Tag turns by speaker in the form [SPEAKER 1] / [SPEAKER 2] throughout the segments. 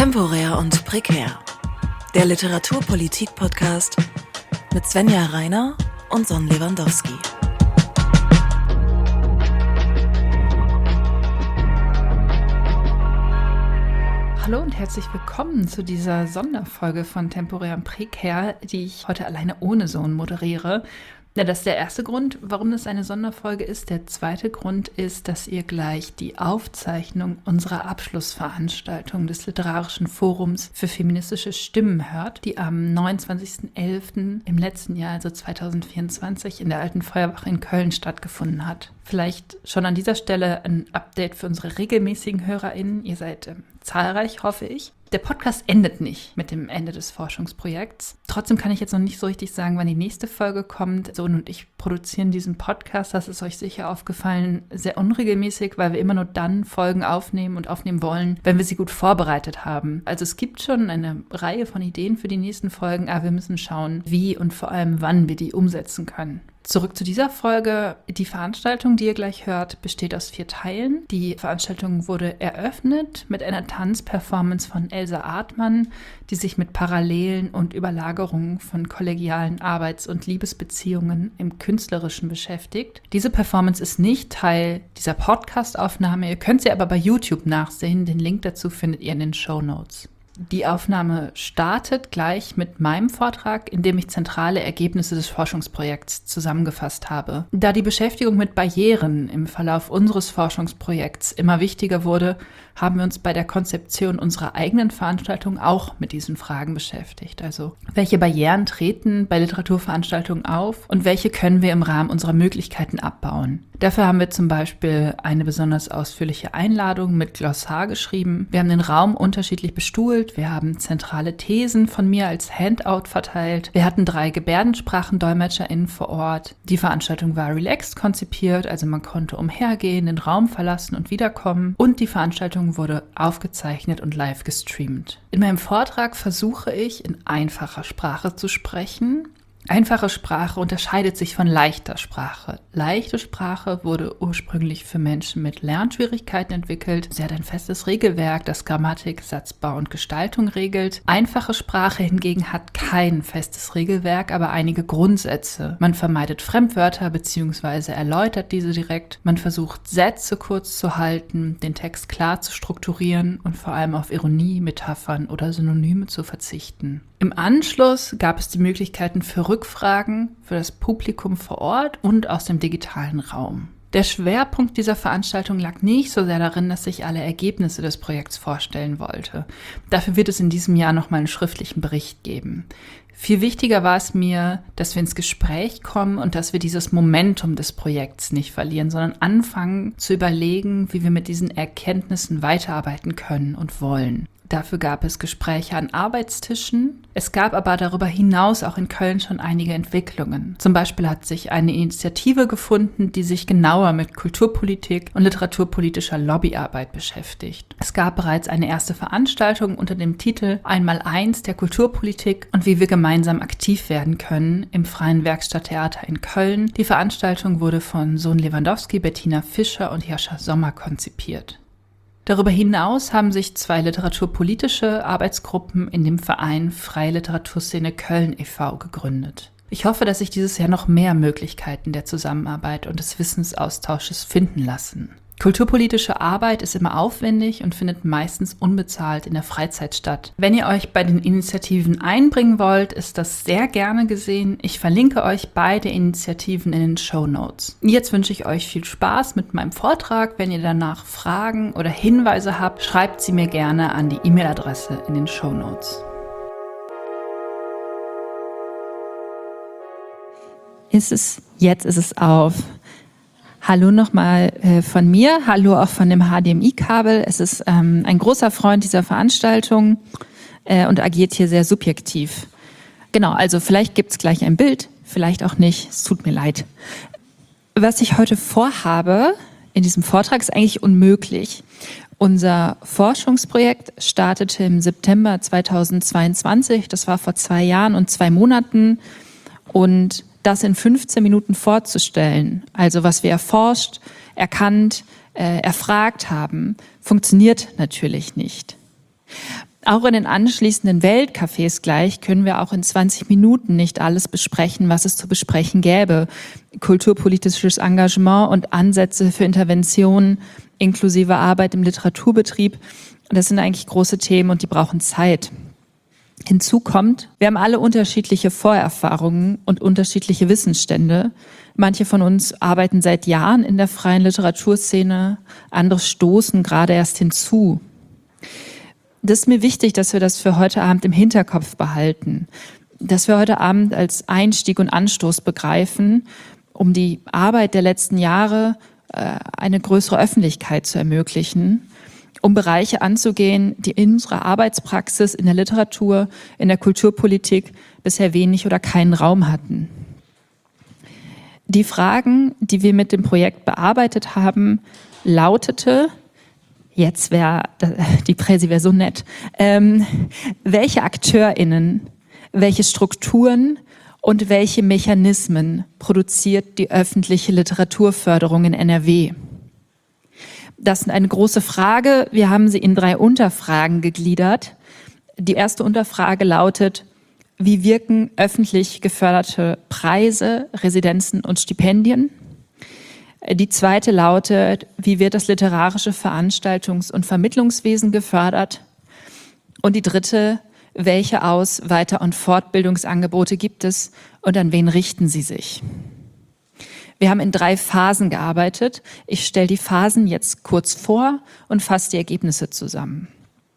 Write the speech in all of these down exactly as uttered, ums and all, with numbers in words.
[SPEAKER 1] Temporär und prekär. Der Literaturpolitik-Podcast mit Svenja Reiner und Son Lewandowski.
[SPEAKER 2] Hallo und herzlich willkommen zu dieser Sonderfolge von Temporär und prekär, die ich heute alleine ohne Sohn moderiere. Ja, das ist der erste Grund, warum das eine Sonderfolge ist. Der zweite Grund ist, dass ihr gleich die Aufzeichnung unserer Abschlussveranstaltung des Literarischen Forums für feministische Stimmen hört, die am neunundzwanzigsten elften im letzten Jahr, also zweitausendvierundzwanzig, in der Alten Feuerwache in Köln stattgefunden hat. Vielleicht schon an dieser Stelle ein Update für unsere regelmäßigen HörerInnen. Ihr seid ähm, zahlreich, hoffe ich. Der Podcast endet nicht mit dem Ende des Forschungsprojekts. Trotzdem kann ich jetzt noch nicht so richtig sagen, wann die nächste Folge kommt. Sohn und ich produzieren diesen Podcast, das ist euch sicher aufgefallen, sehr unregelmäßig, weil wir immer nur dann Folgen aufnehmen und aufnehmen wollen, wenn wir sie gut vorbereitet haben. Also es gibt schon eine Reihe von Ideen für die nächsten Folgen, aber wir müssen schauen, wie und vor allem wann wir die umsetzen können. Zurück zu dieser Folge. Die Veranstaltung, die ihr gleich hört, besteht aus vier Teilen. Die Veranstaltung wurde eröffnet mit einer Tanzperformance von Elsa Artmann, die sich mit Parallelen und Überlagerungen von kollegialen Arbeits- und Liebesbeziehungen im Künstlerischen beschäftigt. Diese Performance ist nicht Teil dieser Podcast-Aufnahme. Ihr könnt sie aber bei YouTube nachsehen. Den Link dazu findet ihr in den Shownotes. Die Aufnahme startet gleich mit meinem Vortrag, in dem ich zentrale Ergebnisse des Forschungsprojekts zusammengefasst habe. Da die Beschäftigung mit Barrieren im Verlauf unseres Forschungsprojekts immer wichtiger wurde, haben wir uns bei der Konzeption unserer eigenen Veranstaltung auch mit diesen Fragen beschäftigt. Also, welche Barrieren treten bei Literaturveranstaltungen auf und welche können wir im Rahmen unserer Möglichkeiten abbauen? Dafür haben wir zum Beispiel eine besonders ausführliche Einladung mit Glossar geschrieben. Wir haben den Raum unterschiedlich bestuhlt. Wir haben zentrale Thesen von mir als Handout verteilt. Wir hatten drei GebärdensprachendolmetscherInnen vor Ort. Die Veranstaltung war relaxed konzipiert, also man konnte umhergehen, den Raum verlassen und wiederkommen. Und die Veranstaltung wurde aufgezeichnet und live gestreamt. In meinem Vortrag versuche ich, in einfacher Sprache zu sprechen. Einfache Sprache unterscheidet sich von leichter Sprache. Leichte Sprache wurde ursprünglich für Menschen mit Lernschwierigkeiten entwickelt. Sie hat ein festes Regelwerk, das Grammatik, Satzbau und Gestaltung regelt. Einfache Sprache hingegen hat kein festes Regelwerk, aber einige Grundsätze. Man vermeidet Fremdwörter bzw. erläutert diese direkt. Man versucht, Sätze kurz zu halten, den Text klar zu strukturieren und vor allem auf Ironie, Metaphern oder Synonyme zu verzichten. Im Anschluss gab es die Möglichkeiten für Rückfragen für das Publikum vor Ort und aus dem digitalen Raum. Der Schwerpunkt dieser Veranstaltung lag nicht so sehr darin, dass ich alle Ergebnisse des Projekts vorstellen wollte. Dafür wird es in diesem Jahr nochmal einen schriftlichen Bericht geben. Viel wichtiger war es mir, dass wir ins Gespräch kommen und dass wir dieses Momentum des Projekts nicht verlieren, sondern anfangen zu überlegen, wie wir mit diesen Erkenntnissen weiterarbeiten können und wollen. Dafür gab es Gespräche an Arbeitstischen. Es gab aber darüber hinaus auch in Köln schon einige Entwicklungen. Zum Beispiel hat sich eine Initiative gefunden, die sich genauer mit Kulturpolitik und literaturpolitischer Lobbyarbeit beschäftigt. Es gab bereits eine erste Veranstaltung unter dem Titel Einmaleins der Kulturpolitik und wie wir gemeinsam aktiv werden können im Freien Werkstatttheater in Köln. Die Veranstaltung wurde von Son Lewandowski, Bettina Fischer und Jascha Sommer konzipiert. Darüber hinaus haben sich zwei literaturpolitische Arbeitsgruppen in dem Verein Freie Literaturszene Köln e V gegründet. Ich hoffe, dass sich dieses Jahr noch mehr Möglichkeiten der Zusammenarbeit und des Wissensaustausches finden lassen. Kulturpolitische Arbeit ist immer aufwendig und findet meistens unbezahlt in der Freizeit statt. Wenn ihr euch bei den Initiativen einbringen wollt, ist das sehr gerne gesehen. Ich verlinke euch beide Initiativen in den Shownotes. Jetzt wünsche ich euch viel Spaß mit meinem Vortrag. Wenn ihr danach Fragen oder Hinweise habt, schreibt sie mir gerne an die E-Mail-Adresse in den Shownotes.
[SPEAKER 3] Ist es, jetzt ist es auf. Hallo nochmal äh, von mir, hallo auch von dem H D M I-Kabel. Es ist ähm, ein großer Freund dieser Veranstaltung äh, und agiert hier sehr subjektiv. Genau, also vielleicht gibt es gleich ein Bild, vielleicht auch nicht, es tut mir leid. Was ich heute vorhabe in diesem Vortrag ist eigentlich unmöglich. Unser Forschungsprojekt startete im September zweitausendzweiundzwanzig, das war vor zwei Jahren und zwei Monaten und das in fünfzehn Minuten vorzustellen, also was wir erforscht, erkannt, äh, erfragt haben, funktioniert natürlich nicht. Auch in den anschließenden Weltcafés gleich können wir auch in zwanzig Minuten nicht alles besprechen, was es zu besprechen gäbe. Kulturpolitisches Engagement und Ansätze für Interventionen inklusive Arbeit im Literaturbetrieb, das sind eigentlich große Themen und die brauchen Zeit. Hinzu kommt, wir haben alle unterschiedliche Vorerfahrungen und unterschiedliche Wissensstände. Manche von uns arbeiten seit Jahren in der freien Literaturszene, andere stoßen gerade erst hinzu. Das ist mir wichtig, dass wir das für heute Abend im Hinterkopf behalten, dass wir heute Abend als Einstieg und Anstoß begreifen, um die Arbeit der letzten Jahre äh, eine größere Öffentlichkeit zu ermöglichen, um Bereiche anzugehen, die in unserer Arbeitspraxis, in der Literatur, in der Kulturpolitik bisher wenig oder keinen Raum hatten. Die Fragen, die wir mit dem Projekt bearbeitet haben, lautete, jetzt wäre, die Präsi wäre so nett, ähm, welche AkteurInnen, welche Strukturen und welche Mechanismen produziert die öffentliche Literaturförderung in N R W? Das ist eine große Frage. Wir haben sie in drei Unterfragen gegliedert. Die erste Unterfrage lautet, wie wirken öffentlich geförderte Preise, Residenzen und Stipendien? Die zweite lautet, wie wird das literarische Veranstaltungs- und Vermittlungswesen gefördert? Und die dritte, welche Aus-, Weiter- und Fortbildungsangebote gibt es und an wen richten sie sich? Wir haben in drei Phasen gearbeitet. Ich stelle die Phasen jetzt kurz vor und fasse die Ergebnisse zusammen.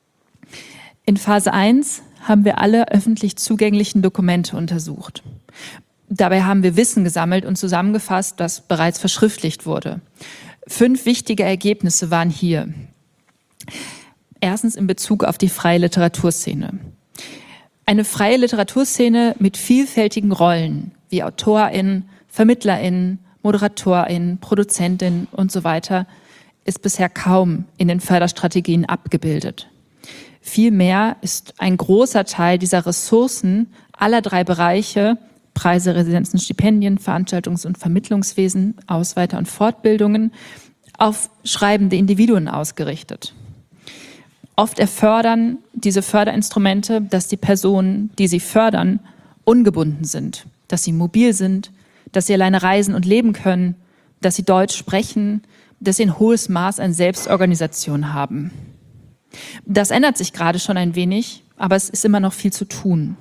[SPEAKER 3] In Phase eins haben wir alle öffentlich zugänglichen Dokumente untersucht. Dabei haben wir Wissen gesammelt und zusammengefasst, das bereits verschriftlicht wurde. Fünf wichtige Ergebnisse waren hier. Erstens in Bezug auf die freie Literaturszene. Eine freie Literaturszene mit vielfältigen Rollen, wie AutorInnen, VermittlerInnen, ModeratorInnen, ProduzentInnen und so weiter, ist bisher kaum in den Förderstrategien abgebildet. Vielmehr ist ein großer Teil dieser Ressourcen aller drei Bereiche, Preise, Residenzen, Stipendien, Veranstaltungs- und Vermittlungswesen, Aus-, Weiter- und Fortbildungen, auf schreibende Individuen ausgerichtet. Oft erfordern diese Förderinstrumente, dass die Personen, die sie fördern, ungebunden sind, dass sie mobil sind, dass sie alleine reisen und leben können, dass sie Deutsch sprechen, dass sie ein hohes Maß an Selbstorganisation haben. Das ändert sich gerade schon ein wenig, aber es ist immer noch viel zu tun.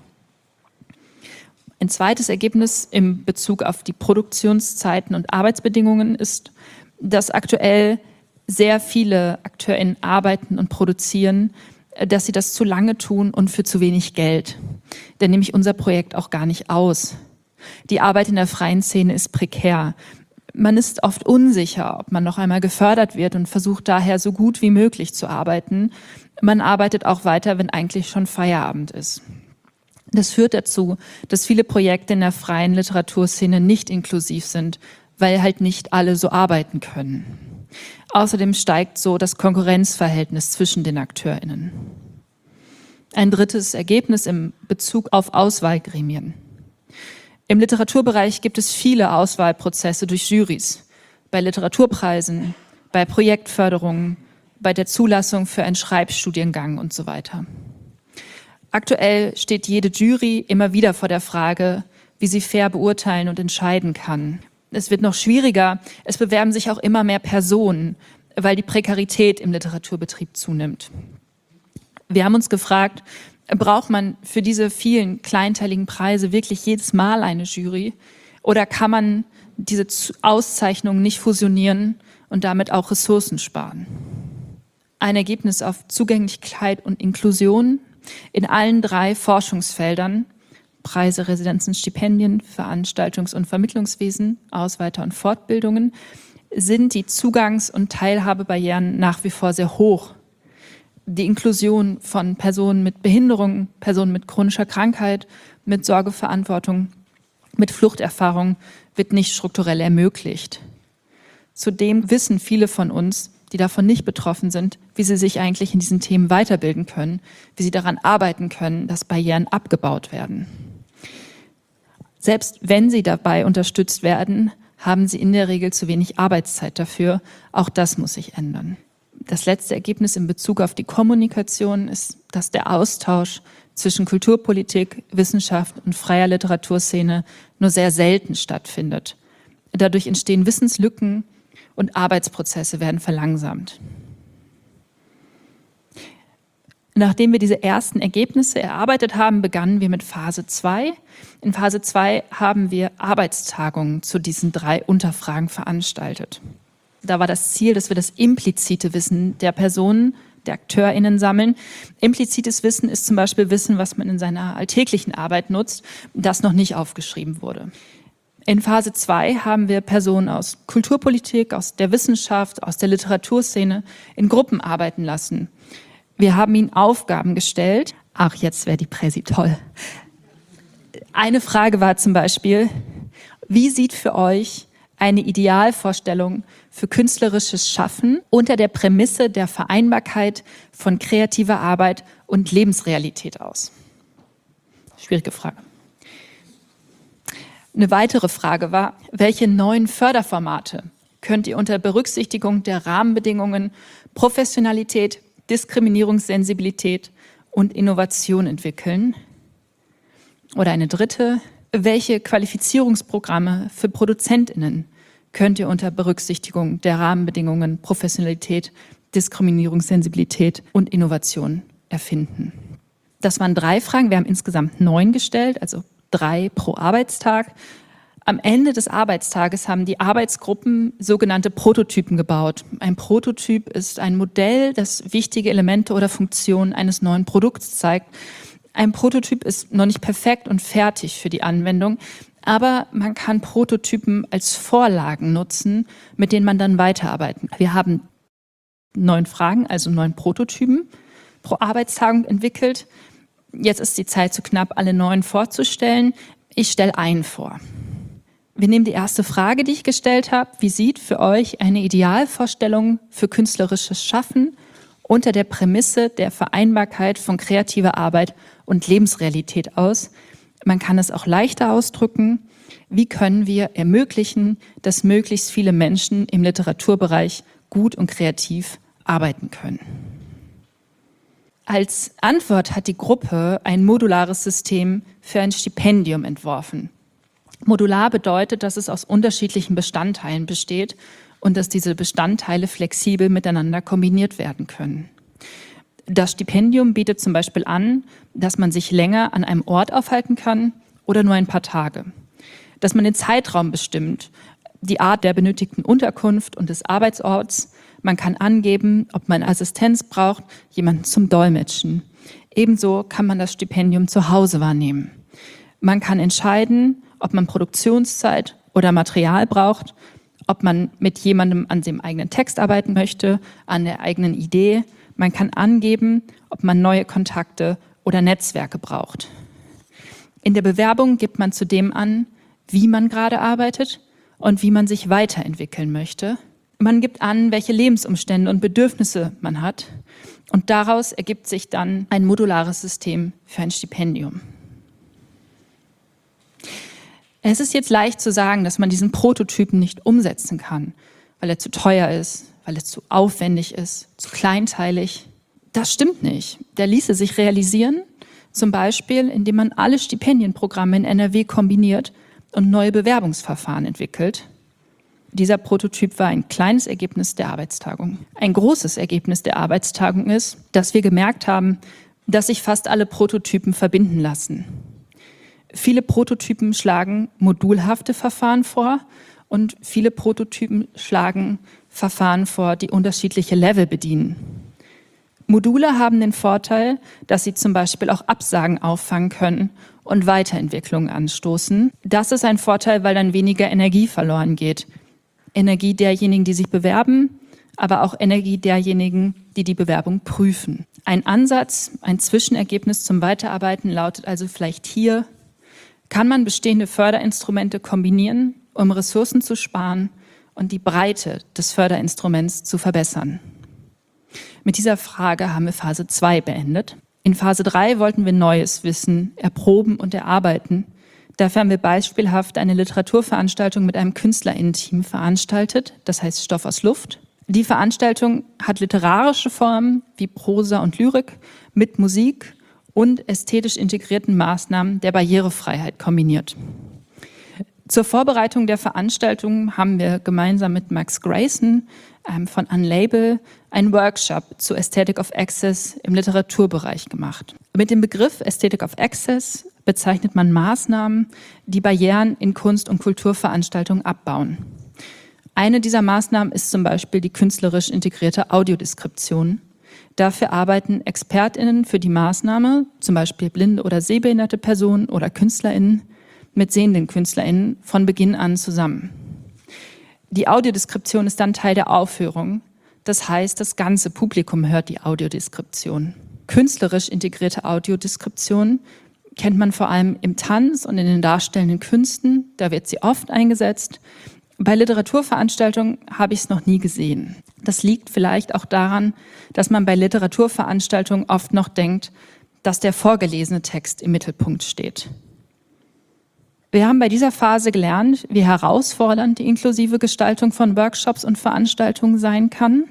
[SPEAKER 3] Ein zweites Ergebnis in Bezug auf die Produktionszeiten und Arbeitsbedingungen ist, dass aktuell sehr viele AkteurInnen arbeiten und produzieren, dass sie das zu lange tun und für zu wenig Geld. Denn nämlich unser Projekt auch gar nicht aus. Die Arbeit in der freien Szene ist prekär. Man ist oft unsicher, ob man noch einmal gefördert wird und versucht daher so gut wie möglich zu arbeiten. Man arbeitet auch weiter, wenn eigentlich schon Feierabend ist. Das führt dazu, dass viele Projekte in der freien Literaturszene nicht inklusiv sind, weil halt nicht alle so arbeiten können. Außerdem steigt so das Konkurrenzverhältnis zwischen den AkteurInnen. Ein drittes Ergebnis im Bezug auf Auswahlgremien. Im Literaturbereich gibt es viele Auswahlprozesse durch Jurys, bei Literaturpreisen, bei Projektförderungen, bei der Zulassung für einen Schreibstudiengang und so weiter. Aktuell steht jede Jury immer wieder vor der Frage, wie sie fair beurteilen und entscheiden kann. Es wird noch schwieriger, es bewerben sich auch immer mehr Personen, weil die Prekarität im Literaturbetrieb zunimmt. Wir haben uns gefragt, braucht man für diese vielen kleinteiligen Preise wirklich jedes Mal eine Jury? Oder kann man diese Auszeichnungen nicht fusionieren und damit auch Ressourcen sparen? Ein Ergebnis auf Zugänglichkeit und Inklusion in allen drei Forschungsfeldern, Preise, Residenzen, Stipendien, Veranstaltungs- und Vermittlungswesen, Aus-, Weiter- und Fortbildungen, sind die Zugangs- und Teilhabebarrieren nach wie vor sehr hoch. Die Inklusion von Personen mit Behinderung, Personen mit chronischer Krankheit, mit Sorgeverantwortung, mit Fluchterfahrung wird nicht strukturell ermöglicht. Zudem wissen viele von uns, die davon nicht betroffen sind, wie sie sich eigentlich in diesen Themen weiterbilden können, wie sie daran arbeiten können, dass Barrieren abgebaut werden. Selbst wenn sie dabei unterstützt werden, haben sie in der Regel zu wenig Arbeitszeit dafür. Auch das muss sich ändern. Das letzte Ergebnis in Bezug auf die Kommunikation ist, dass der Austausch zwischen Kulturpolitik, Wissenschaft und freier Literaturszene nur sehr selten stattfindet. Dadurch entstehen Wissenslücken und Arbeitsprozesse werden verlangsamt. Nachdem wir diese ersten Ergebnisse erarbeitet haben, begannen wir mit Phase zwei. In Phase zwei haben wir Arbeitstagungen zu diesen drei Unterfragen veranstaltet. Da war das Ziel, dass wir das implizite Wissen der Personen, der AkteurInnen sammeln. Implizites Wissen ist zum Beispiel Wissen, was man in seiner alltäglichen Arbeit nutzt, das noch nicht aufgeschrieben wurde. In Phase zwei haben wir Personen aus Kulturpolitik, aus der Wissenschaft, aus der Literaturszene in Gruppen arbeiten lassen. Wir haben ihnen Aufgaben gestellt. Ach, jetzt wäre die Präsi toll. Eine Frage war zum Beispiel, wie sieht für euch eine Idealvorstellung für künstlerisches Schaffen unter der Prämisse der Vereinbarkeit von kreativer Arbeit und Lebensrealität aus? Schwierige Frage. Eine weitere Frage war, welche neuen Förderformate könnt ihr unter Berücksichtigung der Rahmenbedingungen, Professionalität, Diskriminierungssensibilität und Innovation entwickeln? Oder eine dritte, welche Qualifizierungsprogramme für ProduzentInnen könnt ihr unter Berücksichtigung der Rahmenbedingungen, Professionalität, Diskriminierungssensibilität und Innovation erfinden? Das waren drei Fragen. Wir haben insgesamt neun gestellt, also drei pro Arbeitstag. Am Ende des Arbeitstages haben die Arbeitsgruppen sogenannte Prototypen gebaut. Ein Prototyp ist ein Modell, das wichtige Elemente oder Funktionen eines neuen Produkts zeigt. Ein Prototyp ist noch nicht perfekt und fertig für die Anwendung, aber man kann Prototypen als Vorlagen nutzen, mit denen man dann weiterarbeiten kann. Wir haben neun Fragen, also neun Prototypen pro Arbeitstagung entwickelt. Jetzt ist die Zeit zu knapp, alle neun vorzustellen. Ich stelle einen vor. Wir nehmen die erste Frage, die ich gestellt habe. Wie sieht für euch eine Idealvorstellung für künstlerisches Schaffen unter der Prämisse der Vereinbarkeit von kreativer Arbeit und Lebensrealität aus? Man kann es auch leichter ausdrücken. Wie können wir ermöglichen, dass möglichst viele Menschen im Literaturbereich gut und kreativ arbeiten können? Als Antwort hat die Gruppe ein modulares System für ein Stipendium entworfen. Modular bedeutet, dass es aus unterschiedlichen Bestandteilen besteht und dass diese Bestandteile flexibel miteinander kombiniert werden können. Das Stipendium bietet zum Beispiel an, dass man sich länger an einem Ort aufhalten kann oder nur ein paar Tage. Dass man den Zeitraum bestimmt, die Art der benötigten Unterkunft und des Arbeitsorts. Man kann angeben, ob man Assistenz braucht, jemanden zum Dolmetschen. Ebenso kann man das Stipendium zu Hause wahrnehmen. Man kann entscheiden, ob man Produktionszeit oder Material braucht, ob man mit jemandem an dem eigenen Text arbeiten möchte, an der eigenen Idee. Man kann angeben, ob man neue Kontakte oder Netzwerke braucht. In der Bewerbung gibt man zudem an, wie man gerade arbeitet und wie man sich weiterentwickeln möchte. Man gibt an, welche Lebensumstände und Bedürfnisse man hat. Und daraus ergibt sich dann ein modulares System für ein Stipendium. Es ist jetzt leicht zu sagen, dass man diesen Prototypen nicht umsetzen kann, weil er zu teuer ist, weil er zu aufwendig ist, zu kleinteilig. Das stimmt nicht. Der ließe sich realisieren, zum Beispiel, indem man alle Stipendienprogramme in N R W kombiniert und neue Bewerbungsverfahren entwickelt. Dieser Prototyp war ein kleines Ergebnis der Arbeitstagung. Ein großes Ergebnis der Arbeitstagung ist, dass wir gemerkt haben, dass sich fast alle Prototypen verbinden lassen. Viele Prototypen schlagen modulhafte Verfahren vor und viele Prototypen schlagen Verfahren vor, die unterschiedliche Level bedienen. Module haben den Vorteil, dass sie zum Beispiel auch Absagen auffangen können und Weiterentwicklungen anstoßen. Das ist ein Vorteil, weil dann weniger Energie verloren geht. Energie derjenigen, die sich bewerben, aber auch Energie derjenigen, die die Bewerbung prüfen. Ein Ansatz, ein Zwischenergebnis zum Weiterarbeiten lautet also vielleicht hier: Kann man bestehende Förderinstrumente kombinieren, um Ressourcen zu sparen und die Breite des Förderinstruments zu verbessern? Mit dieser Frage haben wir Phase zwei beendet. In Phase drei wollten wir neues Wissen erproben und erarbeiten. Dafür haben wir beispielhaft eine Literaturveranstaltung mit einem KünstlerInnen-Team veranstaltet, das heißt Stoff aus Luft. Die Veranstaltung hat literarische Formen wie Prosa und Lyrik mit Musik und ästhetisch integrierten Maßnahmen der Barrierefreiheit kombiniert. Zur Vorbereitung der Veranstaltung haben wir gemeinsam mit Max Grayson ähm, von Unlabel einen Workshop zu Aesthetic of Access im Literaturbereich gemacht. Mit dem Begriff Aesthetic of Access bezeichnet man Maßnahmen, die Barrieren in Kunst- und Kulturveranstaltungen abbauen. Eine dieser Maßnahmen ist zum Beispiel die künstlerisch integrierte Audiodeskription. Dafür arbeiten ExpertInnen für die Maßnahme, zum Beispiel blinde oder sehbehinderte Personen oder KünstlerInnen, mit sehenden KünstlerInnen von Beginn an zusammen. Die Audiodeskription ist dann Teil der Aufführung. Das heißt, das ganze Publikum hört die Audiodeskription. Künstlerisch integrierte Audiodeskription kennt man vor allem im Tanz und in den darstellenden Künsten. Da wird sie oft eingesetzt. Bei Literaturveranstaltungen habe ich es noch nie gesehen. Das liegt vielleicht auch daran, dass man bei Literaturveranstaltungen oft noch denkt, dass der vorgelesene Text im Mittelpunkt steht. Wir haben bei dieser Phase gelernt, wie herausfordernd die inklusive Gestaltung von Workshops und Veranstaltungen sein kann.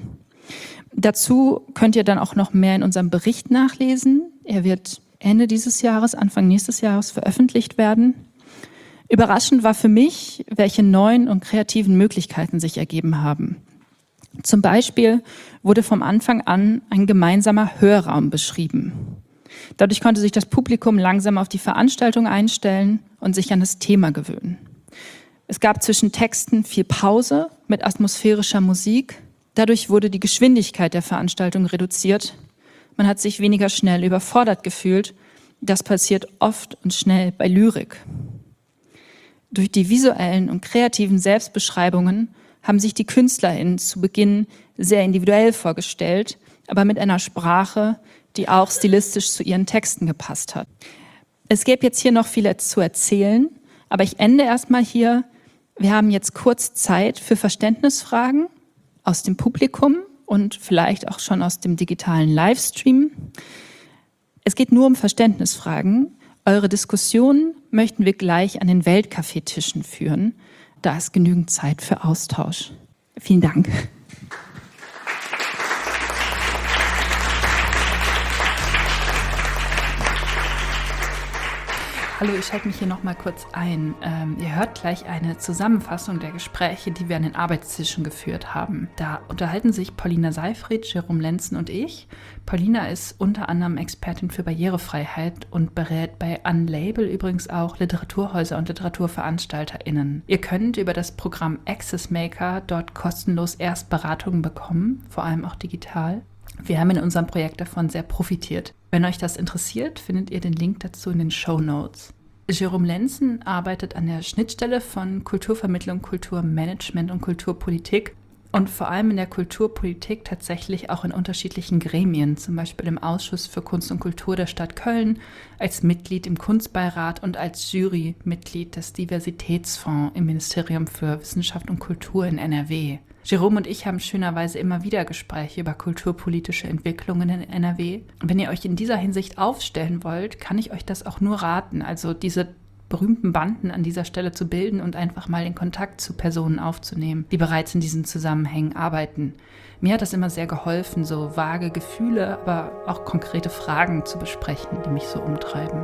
[SPEAKER 3] Dazu könnt ihr dann auch noch mehr in unserem Bericht nachlesen. Er wird Ende dieses Jahres, Anfang nächstes Jahres veröffentlicht werden. Überraschend war für mich, welche neuen und kreativen Möglichkeiten sich ergeben haben. Zum Beispiel wurde vom Anfang an ein gemeinsamer Hörraum beschrieben. Dadurch konnte sich das Publikum langsam auf die Veranstaltung einstellen und sich an das Thema gewöhnen. Es gab zwischen Texten viel Pause mit atmosphärischer Musik. Dadurch wurde die Geschwindigkeit der Veranstaltung reduziert. Man hat sich weniger schnell überfordert gefühlt. Das passiert oft und schnell bei Lyrik. Durch die visuellen und kreativen Selbstbeschreibungen haben sich die KünstlerInnen zu Beginn sehr individuell vorgestellt, aber mit einer Sprache, die auch stilistisch zu ihren Texten gepasst hat. Es gäbe jetzt hier noch viel zu erzählen, aber ich ende erstmal hier. Wir haben jetzt kurz Zeit für Verständnisfragen aus dem Publikum und vielleicht auch schon aus dem digitalen Livestream. Es geht nur um Verständnisfragen. Eure Diskussionen möchten wir gleich an den Weltkaffeetischen führen. Da ist genügend Zeit für Austausch. Vielen Dank.
[SPEAKER 2] Hallo, ich schalte mich hier noch mal kurz ein. Ähm, ihr hört gleich eine Zusammenfassung der Gespräche, die wir an den Arbeitstischen geführt haben. Da unterhalten sich Paulina Seyfried, Jerome Lenzen und ich. Paulina ist unter anderem Expertin für Barrierefreiheit und berät bei Unlabel übrigens auch Literaturhäuser und LiteraturveranstalterInnen. Ihr könnt über das Programm Access Maker dort kostenlos Erstberatungen bekommen, vor allem auch digital. Wir haben in unserem Projekt davon sehr profitiert. Wenn euch das interessiert, findet ihr den Link dazu in den Shownotes. Jerome Lenzen arbeitet an der Schnittstelle von Kulturvermittlung, Kulturmanagement und Kulturpolitik und vor allem in der Kulturpolitik tatsächlich auch in unterschiedlichen Gremien, zum Beispiel im Ausschuss für Kunst und Kultur der Stadt Köln, als Mitglied im Kunstbeirat und als Jurymitglied des Diversitätsfonds im Ministerium für Wissenschaft und Kultur in N R W. Jerome und ich haben schönerweise immer wieder Gespräche über kulturpolitische Entwicklungen in N R W. Wenn ihr euch in dieser Hinsicht aufstellen wollt, kann ich euch das auch nur raten, also diese berühmten Banden an dieser Stelle zu bilden und einfach mal den Kontakt zu Personen aufzunehmen, die bereits in diesen Zusammenhängen arbeiten. Mir hat das immer sehr geholfen, so vage Gefühle, aber auch konkrete Fragen zu besprechen, die mich so umtreiben.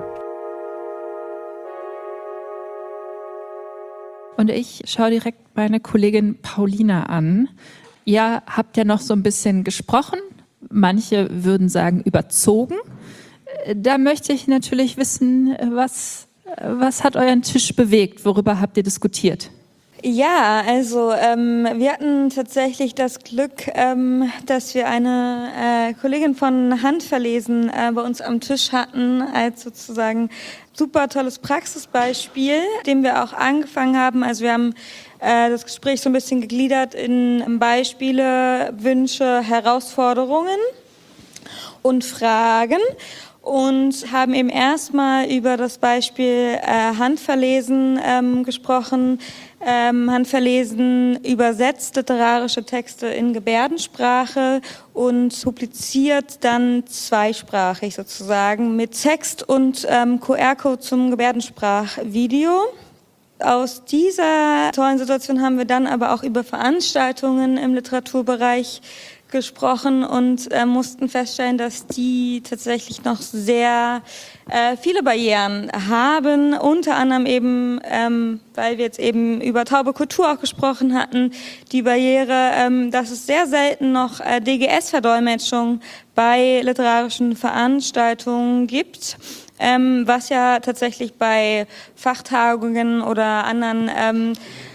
[SPEAKER 3] Und ich schaue direkt meine Kollegin Paulina an. Ihr habt ja noch so ein bisschen gesprochen. Manche würden sagen überzogen. Da möchte ich natürlich wissen, was, was hat euren Tisch bewegt? Worüber habt ihr diskutiert?
[SPEAKER 4] Ja, also ähm, wir hatten tatsächlich das Glück, ähm, dass wir eine äh, Kollegin von Handverlesen äh, bei uns am Tisch hatten, als sozusagen super tolles Praxisbeispiel, dem wir auch angefangen haben. Also wir haben äh, das Gespräch so ein bisschen gegliedert in Beispiele, Wünsche, Herausforderungen und Fragen. Und haben eben erstmal über das Beispiel äh, Handverlesen ähm, gesprochen. Ähm, Handverlesen übersetzt literarische Texte in Gebärdensprache und publiziert dann zweisprachig sozusagen mit Text und ähm, Q R-Code zum Gebärdensprachvideo. aus dieser tollen Situation haben wir dann aber auch über Veranstaltungen im Literaturbereich gesprochen und äh, mussten feststellen, dass die tatsächlich noch sehr äh, viele Barrieren haben, unter anderem eben, ähm, weil wir jetzt eben über taube Kultur auch gesprochen hatten, die Barriere, ähm, dass es sehr selten noch äh, D G S-Verdolmetschung bei literarischen Veranstaltungen gibt. Ähm, was ja tatsächlich bei Fachtagungen oder anderen ähm,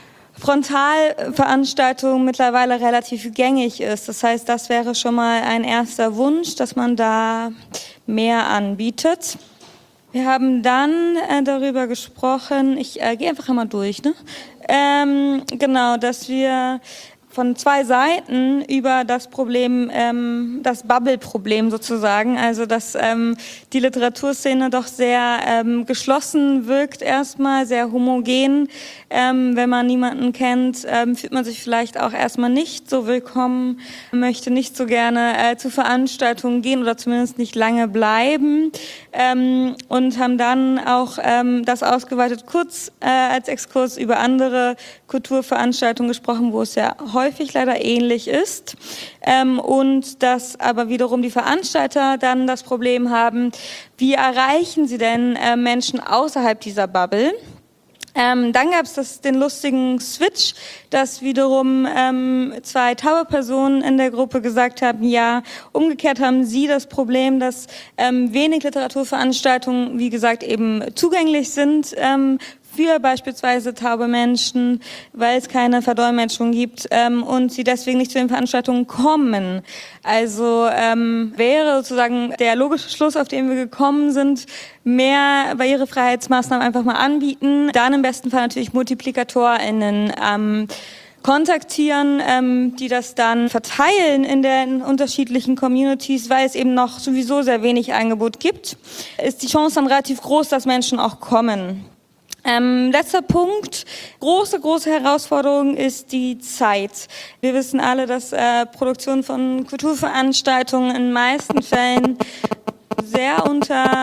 [SPEAKER 4] Frontalveranstaltungen mittlerweile relativ gängig ist. Das heißt, das wäre schon mal ein erster Wunsch, dass man da mehr anbietet. Wir haben dann äh, darüber gesprochen, ich äh, gehe einfach einmal durch, ne? Ähm, genau, dass wir von zwei Seiten über das Problem, ähm, das Bubble-Problem sozusagen, also dass ähm, die Literaturszene doch sehr ähm, geschlossen wirkt erstmal, sehr homogen. Ähm, wenn man niemanden kennt, ähm, fühlt man sich vielleicht auch erstmal nicht so willkommen, möchte nicht so gerne äh, zu Veranstaltungen gehen oder zumindest nicht lange bleiben, ähm, und haben dann auch ähm, das ausgeweitet, kurz äh, als Exkurs über andere Kulturveranstaltungen gesprochen, wo es ja häufig leider ähnlich ist, ähm, und dass aber wiederum die Veranstalter dann das Problem haben, wie erreichen sie denn äh, Menschen außerhalb dieser Bubble? Ähm, dann gab es den lustigen Switch, dass wiederum ähm, zwei taube Personen in der Gruppe gesagt haben, ja, umgekehrt haben sie das Problem, dass ähm, wenig Literaturveranstaltungen, wie gesagt, eben zugänglich sind ähm, für beispielsweise taube Menschen, weil es keine Verdolmetschung gibt, ähm, und sie deswegen nicht zu den Veranstaltungen kommen. Also ähm, wäre sozusagen der logische Schluss, auf den wir gekommen sind, mehr Barrierefreiheitsmaßnahmen einfach mal anbieten, dann im besten Fall natürlich MultiplikatorInnen ähm, kontaktieren, ähm, die das dann verteilen in den unterschiedlichen Communities, weil es eben noch sowieso sehr wenig Angebot gibt, ist die Chance dann relativ groß, dass Menschen auch kommen. Ähm, letzter Punkt, große, große Herausforderung ist die Zeit. Wir wissen alle, dass äh, Produktion von Kulturveranstaltungen in den meisten Fällen sehr unter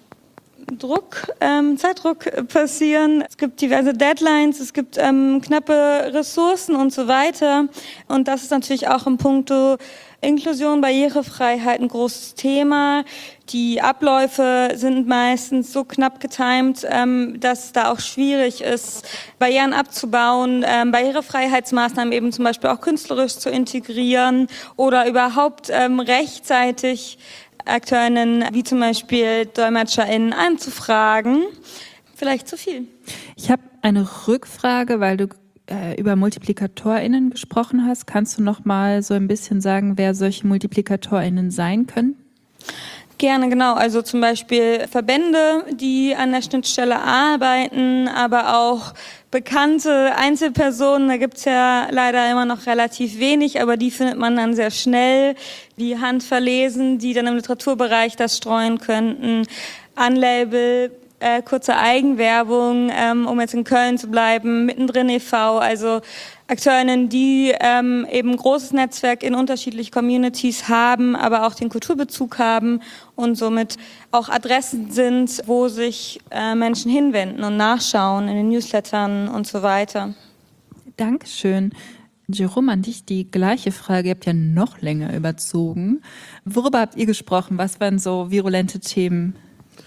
[SPEAKER 4] Druck, ähm, Zeitdruck passieren. Es gibt diverse Deadlines, es gibt ähm, knappe Ressourcen und so weiter. Und das ist natürlich auch im Punkto Inklusion, Barrierefreiheit ein großes Thema. Die Abläufe sind meistens so knapp getimt, ähm, dass da auch schwierig ist, Barrieren abzubauen, ähm, Barrierefreiheitsmaßnahmen eben zum Beispiel auch künstlerisch zu integrieren oder überhaupt ähm, rechtzeitig AkteurInnen wie zum Beispiel DolmetscherInnen anzufragen. Vielleicht zu viel.
[SPEAKER 3] Ich habe eine Rückfrage, weil du äh, über MultiplikatorInnen gesprochen hast. Kannst du noch mal so ein bisschen sagen, wer solche MultiplikatorInnen sein können?
[SPEAKER 4] Gerne, genau. Also zum Beispiel Verbände, die an der Schnittstelle arbeiten, aber auch bekannte Einzelpersonen. Da gibt's ja leider immer noch relativ wenig, aber die findet man dann sehr schnell, wie handverlesen, die dann im Literaturbereich das streuen könnten. Unlabel, äh, kurze Eigenwerbung, ähm, um jetzt in Köln zu bleiben, mittendrin e V, also AkteurInnen, die ähm, eben ein großes Netzwerk in unterschiedlichen Communities haben, aber auch den Kulturbezug haben und somit auch Adressen sind, wo sich äh, Menschen hinwenden und nachschauen in den Newslettern und so weiter.
[SPEAKER 3] Dankeschön. Jerome, an dich die gleiche Frage. Ihr habt ja noch länger überzogen. Worüber habt ihr gesprochen? Was waren so virulente Themen?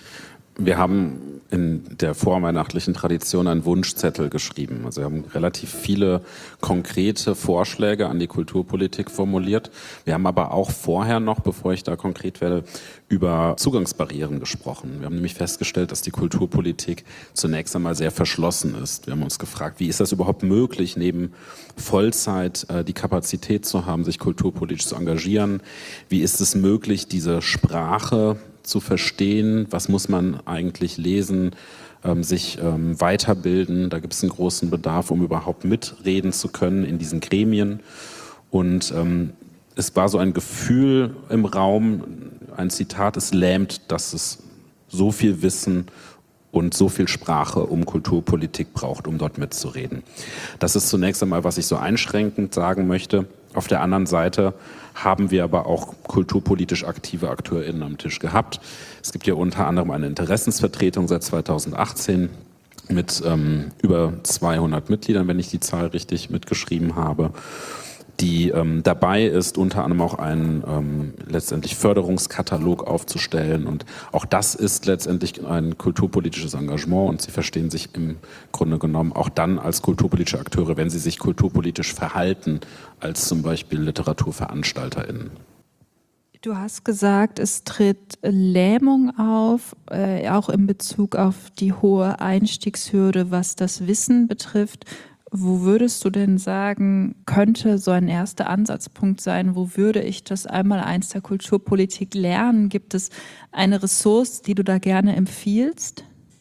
[SPEAKER 5] Wir haben in der vorweihnachtlichen Tradition einen Wunschzettel geschrieben. Also wir haben relativ viele konkrete Vorschläge an die Kulturpolitik formuliert. Wir haben aber auch vorher noch, bevor ich da konkret werde, über Zugangsbarrieren gesprochen. Wir haben nämlich festgestellt, dass die Kulturpolitik zunächst einmal sehr verschlossen ist. Wir haben uns gefragt, wie ist das überhaupt möglich, neben Vollzeit äh, die Kapazität zu haben, sich kulturpolitisch zu engagieren? Wie ist es möglich, diese Sprache zu verstehen, was muss man eigentlich lesen, ähm, sich ähm, weiterbilden. Da gibt es einen großen Bedarf, um überhaupt mitreden zu können in diesen Gremien. Und ähm, es war so ein Gefühl im Raum, ein Zitat, es lähmt, dass es so viel Wissen und so viel Sprache um Kulturpolitik braucht, um dort mitzureden. Das ist zunächst einmal, was ich so einschränkend sagen möchte. Auf der anderen Seite haben wir aber auch kulturpolitisch aktive AkteurInnen am Tisch gehabt. Es gibt ja unter anderem eine Interessensvertretung seit zweitausendachtzehn mit ähm, über zweihundert Mitgliedern, wenn ich die Zahl richtig mitgeschrieben habe, die ähm, dabei ist, unter anderem auch einen ähm, letztendlich Förderungskatalog aufzustellen. Und auch das ist letztendlich ein kulturpolitisches Engagement und sie verstehen sich im Grunde genommen auch dann als kulturpolitische Akteure, wenn sie sich kulturpolitisch verhalten, als zum Beispiel LiteraturveranstalterInnen.
[SPEAKER 3] Du hast gesagt, es tritt Lähmung auf, äh, auch in Bezug auf die hohe Einstiegshürde, was das Wissen betrifft. Wo würdest du denn sagen, könnte so ein erster Ansatzpunkt sein? Wo würde ich das Einmaleins der Kulturpolitik lernen? Gibt es eine Ressource, die du da gerne empfiehlst?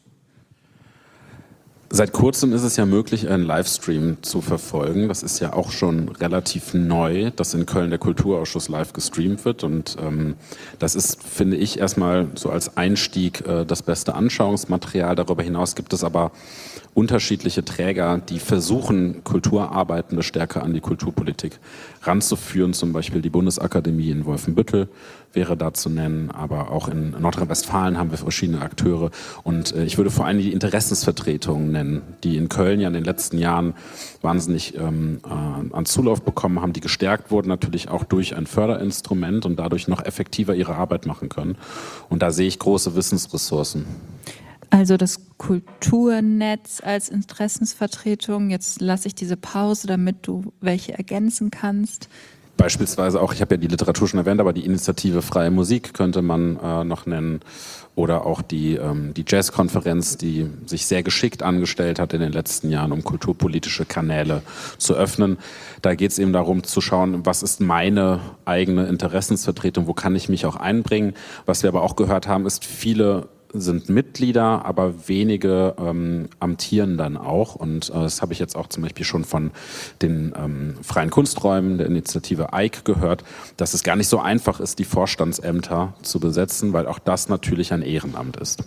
[SPEAKER 5] Seit kurzem ist es ja möglich, einen Livestream zu verfolgen. Das ist ja auch schon relativ neu, dass in Köln der Kulturausschuss live gestreamt wird. Und ähm, das ist, finde ich, erstmal so als Einstieg äh, das beste Anschauungsmaterial. Darüber hinaus gibt es aber unterschiedliche Träger, die versuchen, Kulturarbeitende stärker an die Kulturpolitik ranzuführen. Zum Beispiel die Bundesakademie in Wolfenbüttel wäre da zu nennen, aber auch in Nordrhein-Westfalen haben wir verschiedene Akteure. Und äh, ich würde vor allem die Interessensvertretungen nennen, die in Köln ja in den letzten Jahren wahnsinnig ähm, äh, an Zulauf bekommen haben, die gestärkt wurden natürlich auch durch ein Förderinstrument und dadurch noch effektiver ihre Arbeit machen können. Und da sehe ich große Wissensressourcen.
[SPEAKER 3] Also das Kulturnetz als Interessensvertretung. Jetzt lasse ich diese Pause, damit du welche ergänzen kannst.
[SPEAKER 5] Beispielsweise auch, ich habe ja die Literatur schon erwähnt, aber die Initiative Freie Musik könnte man äh, noch nennen. Oder auch die, ähm, die Jazzkonferenz, die sich sehr geschickt angestellt hat in den letzten Jahren, um kulturpolitische Kanäle zu öffnen. Da geht es eben darum zu schauen, was ist meine eigene Interessensvertretung, wo kann ich mich auch einbringen. Was wir aber auch gehört haben, ist, viele sind Mitglieder, aber wenige ähm, amtieren dann auch. Und äh, das habe ich jetzt auch zum Beispiel schon von den ähm, freien Kunsträumen der Initiative Eik gehört, dass es gar nicht so einfach ist, die Vorstandsämter zu besetzen, weil auch das natürlich ein Ehrenamt ist.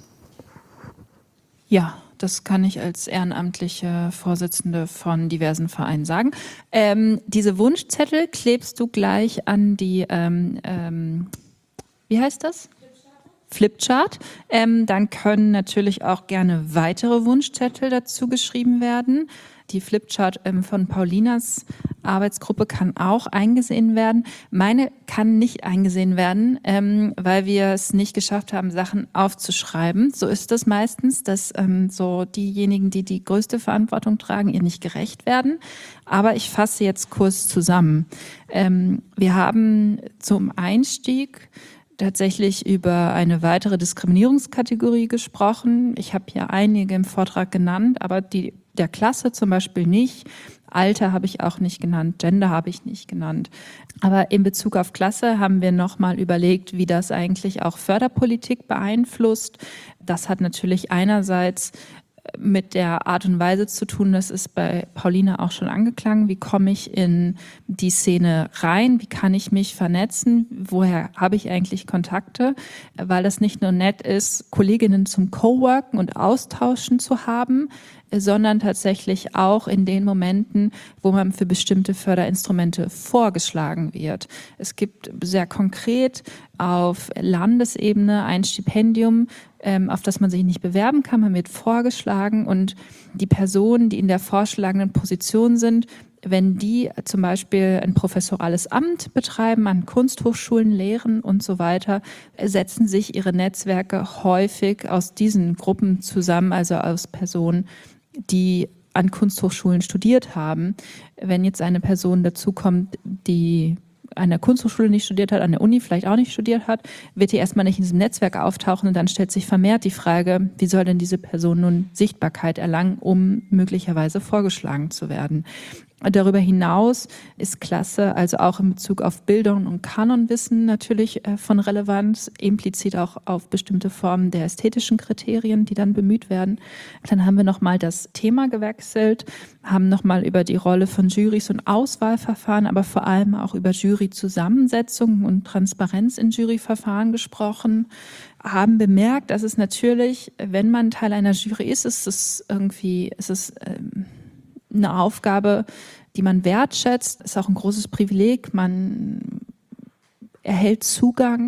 [SPEAKER 3] Ja, das kann ich als ehrenamtliche Vorsitzende von diversen Vereinen sagen. Ähm, diese Wunschzettel klebst du gleich an die, ähm, ähm, wie heißt das? Flipchart. Ähm, dann können natürlich auch gerne weitere Wunschzettel dazu geschrieben werden. Die Flipchart ähm, von Paulinas Arbeitsgruppe kann auch eingesehen werden. Meine kann nicht eingesehen werden, ähm, weil wir es nicht geschafft haben, Sachen aufzuschreiben. So ist es meistens, dass ähm, so diejenigen, die die größte Verantwortung tragen, ihr nicht gerecht werden. Aber ich fasse jetzt kurz zusammen. Ähm, wir haben zum Einstieg tatsächlich über eine weitere Diskriminierungskategorie gesprochen. Ich habe hier einige im Vortrag genannt, aber die der Klasse zum Beispiel nicht. Alter habe ich auch nicht genannt, Gender habe ich nicht genannt. Aber in Bezug auf Klasse haben wir nochmal überlegt, wie das eigentlich auch Förderpolitik beeinflusst. Das hat natürlich einerseits mit der Art und Weise zu tun, das ist bei Paulina auch schon angeklangen. Wie komme ich in die Szene rein? Wie kann ich mich vernetzen? Woher habe ich eigentlich Kontakte? Weil das nicht nur nett ist, Kolleginnen zum Coworken und Austauschen zu haben, sondern tatsächlich auch in den Momenten, wo man für bestimmte Förderinstrumente vorgeschlagen wird. Es gibt sehr konkret auf Landesebene ein Stipendium, ähm, auf das man sich nicht bewerben kann. Man wird vorgeschlagen und die Personen, die in der vorgeschlagenen Position sind, wenn die zum Beispiel ein professorales Amt betreiben, an Kunsthochschulen lehren und so weiter, setzen sich ihre Netzwerke häufig aus diesen Gruppen zusammen, also aus Personen, die an Kunsthochschulen studiert haben. Wenn jetzt eine Person dazukommt, die an der Kunsthochschule nicht studiert hat, an der Uni vielleicht auch nicht studiert hat, wird die erstmal nicht in diesem Netzwerk auftauchen und dann stellt sich vermehrt die Frage, wie soll denn diese Person nun Sichtbarkeit erlangen, um möglicherweise vorgeschlagen zu werden. Darüber hinaus ist Klasse, also auch in Bezug auf Bildung und Kanonwissen natürlich von Relevanz, implizit auch auf bestimmte Formen der ästhetischen Kriterien, die dann bemüht werden. Dann haben wir nochmal das Thema gewechselt, haben nochmal über die Rolle von Jurys und Auswahlverfahren, aber vor allem auch über Juryzusammensetzung und Transparenz in Juryverfahren gesprochen, haben bemerkt, dass es natürlich, wenn man Teil einer Jury ist, ist es irgendwie, ist es ähm, eine Aufgabe, die man wertschätzt, ist auch ein großes Privileg. Man erhält Zugang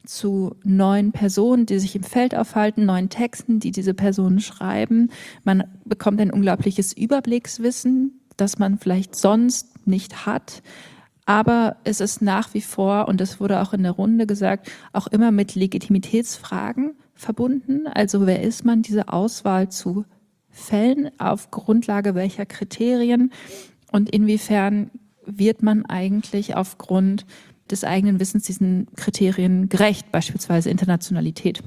[SPEAKER 3] zu neuen Personen, die sich im Feld aufhalten, neuen Texten, die diese Personen schreiben. Man bekommt ein unglaubliches Überblickswissen, das man vielleicht sonst nicht hat. Aber es ist nach wie vor, und das wurde auch in der Runde gesagt, auch immer mit Legitimitätsfragen verbunden. Also wer ist man, diese Auswahl zu fällen, auf Grundlage welcher Kriterien und inwiefern wird man eigentlich aufgrund des eigenen Wissens diesen Kriterien gerecht, beispielsweise Internationalität.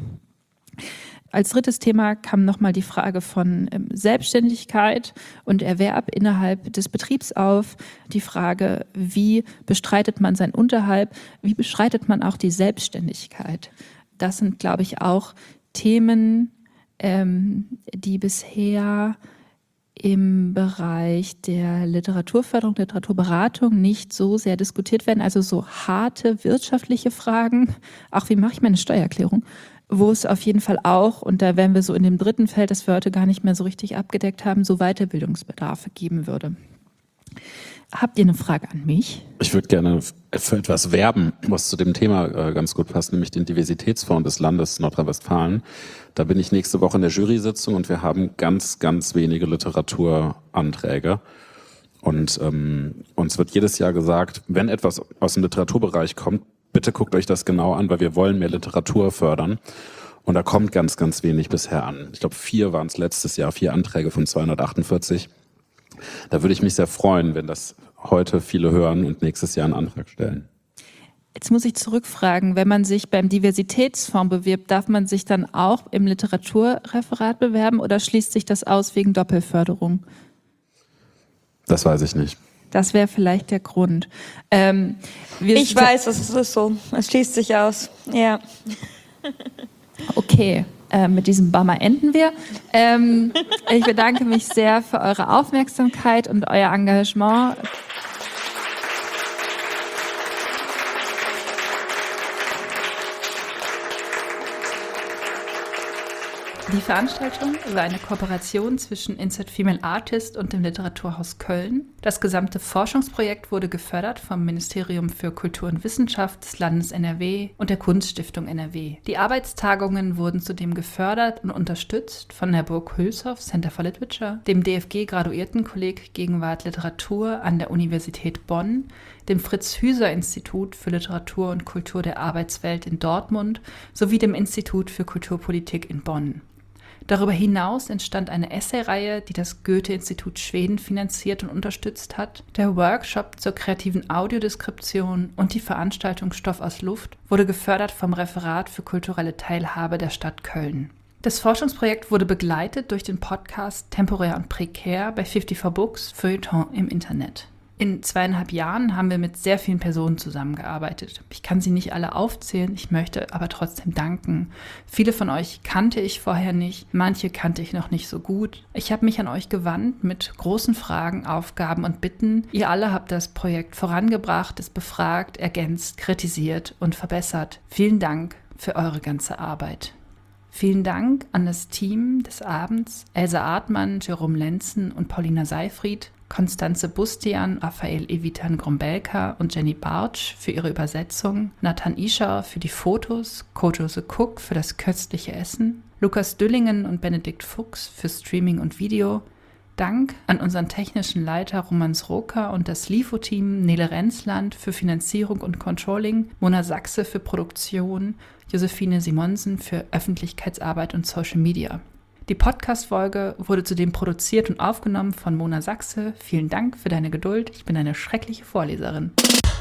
[SPEAKER 3] Als drittes Thema kam nochmal die Frage von ähm, Selbstständigkeit und Erwerb innerhalb des Betriebs auf. Die Frage, wie bestreitet man seinen Unterhalt, wie bestreitet man auch die Selbstständigkeit. Das sind, glaube ich, auch Themen, ähm, die bisher im Bereich der Literaturförderung, Literaturberatung nicht so sehr diskutiert werden. Also so harte wirtschaftliche Fragen, auch wie mache ich meine Steuererklärung, wo es auf jeden Fall auch, und da wären wir so in dem dritten Feld, das wir heute gar nicht mehr so richtig abgedeckt haben, so Weiterbildungsbedarfe geben würde. Habt ihr eine Frage an mich?
[SPEAKER 5] Ich würde gerne für etwas werben, was zu dem Thema äh, ganz gut passt, nämlich den Diversitätsfonds des Landes Nordrhein-Westfalen. Da bin ich nächste Woche in der Jury-Sitzung und wir haben ganz, ganz wenige Literaturanträge. Und ähm, uns wird jedes Jahr gesagt, wenn etwas aus dem Literaturbereich kommt, bitte guckt euch das genau an, weil wir wollen mehr Literatur fördern. Und da kommt ganz, ganz wenig bisher an. Ich glaube, vier waren es letztes Jahr, vier Anträge von zweihundertachtundvierzig. Da würde ich mich sehr freuen, wenn das heute viele hören und nächstes Jahr einen Antrag stellen.
[SPEAKER 3] Jetzt muss ich zurückfragen, wenn man sich beim Diversitätsfonds bewirbt, darf man sich dann auch im Literaturreferat bewerben oder schließt sich das aus wegen Doppelförderung?
[SPEAKER 5] Das weiß ich nicht.
[SPEAKER 3] Das wäre vielleicht der Grund. Ähm,
[SPEAKER 4] ich weiß, es ist so. Es schließt sich aus. Ja.
[SPEAKER 3] Okay, äh, mit diesem Bummer enden wir. Ähm, ich bedanke mich sehr für eure Aufmerksamkeit und euer Engagement.
[SPEAKER 2] Die Veranstaltung war eine Kooperation zwischen Insert Female Artist und dem Literaturhaus Köln. Das gesamte Forschungsprojekt wurde gefördert vom Ministerium für Kultur und Wissenschaft des Landes N R W und der Kunststiftung N R W. Die Arbeitstagungen wurden zudem gefördert und unterstützt von der Burg Hülshoff Center for Literature, dem D F G-Graduiertenkolleg Gegenwart Literatur an der Universität Bonn, dem Fritz-Hüser-Institut für Literatur und Kultur der Arbeitswelt in Dortmund sowie dem Institut für Kulturpolitik in Bonn. Darüber hinaus entstand eine Essay-Reihe, die das Goethe-Institut Schweden finanziert und unterstützt hat. Der Workshop zur kreativen Audiodeskription und die Veranstaltung Stoff aus Luft wurde gefördert vom Referat für kulturelle Teilhabe der Stadt Köln. Das Forschungsprojekt wurde begleitet durch den Podcast Temporär und Prekär bei fünfundfünfzig Books Feuilleton im Internet. In zweieinhalb Jahren haben wir mit sehr vielen Personen zusammengearbeitet. Ich kann sie nicht alle aufzählen, ich möchte aber trotzdem danken. Viele von euch kannte ich vorher nicht, manche kannte ich noch nicht so gut. Ich habe mich an euch gewandt mit großen Fragen, Aufgaben und Bitten. Ihr alle habt das Projekt vorangebracht, es befragt, ergänzt, kritisiert und verbessert. Vielen Dank für eure ganze Arbeit. Vielen Dank an das Team des Abends, Elsa Artmann, Jerome Lenzen und Paulina Seyfried, Konstanze Bustian, Raphael Evitan Grombelka und Jenny Bartsch für ihre Übersetzung, Nathan Ischer für die Fotos, Kojo the Cook für das köstliche Essen, Lukas Düllingen und Benedikt Fuchs für Streaming und Video. Dank an unseren technischen Leiter Roman Sroka und das LIFO-Team Nele Renzland für Finanzierung und Controlling, Mona Sachse für Produktion, Josephine Simonsen für Öffentlichkeitsarbeit und Social Media. Die Podcast-Folge wurde zudem produziert und aufgenommen von Mona Sachse. Vielen Dank für deine Geduld. Ich bin eine schreckliche Vorleserin.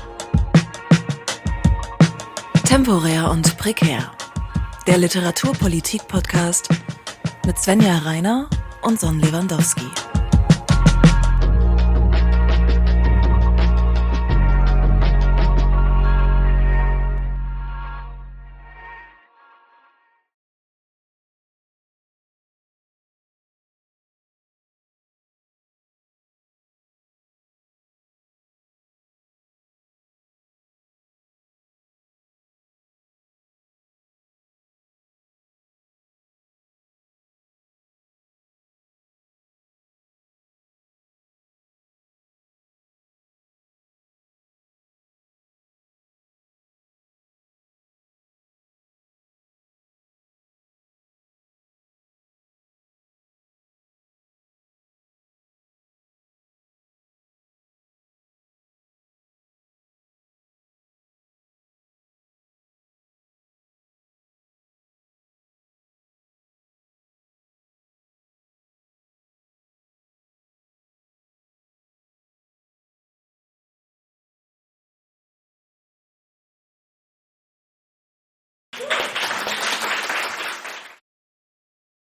[SPEAKER 1] Temporär und prekär. Der Literaturpolitik-Podcast mit Svenja Rainer und Son Lewandowski.